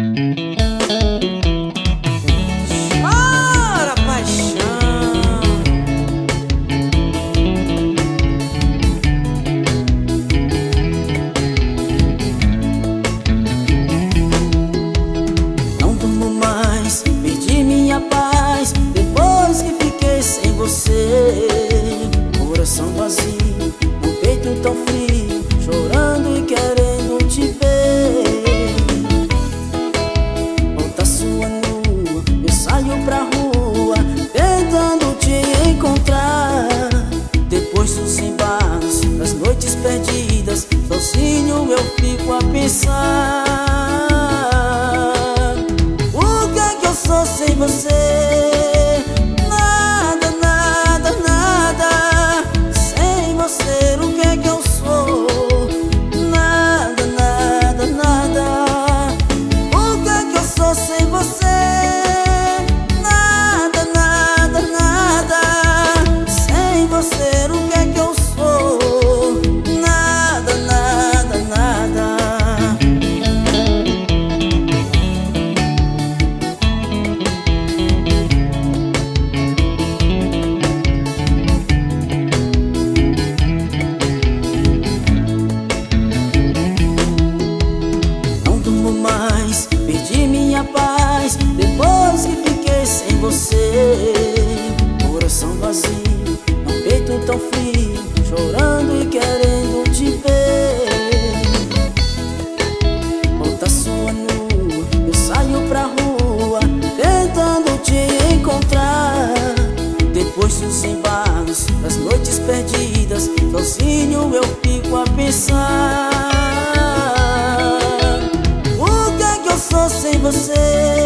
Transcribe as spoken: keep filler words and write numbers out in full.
Chora, paixão. Não durmo mais, perdi minha paz depois que fiquei sem você. Coração vazio, um peito tão frio, chorando e querendo te ver. Volta sua nua, eu saio pra rua, tentando te encontrar. Depois dos embalos, das noites perdidas, sozinho eu fico a pensar: o que é que eu sou sem você? Perdi minha paz depois que fiquei sem você. Coração vazio, um peito tão frio, chorando e querendo te ver. Volta sua nua, eu saio pra rua, tentando te encontrar. Depois dos embalos, das noites perdidas, sozinho eu fico a pensar: sou sem você.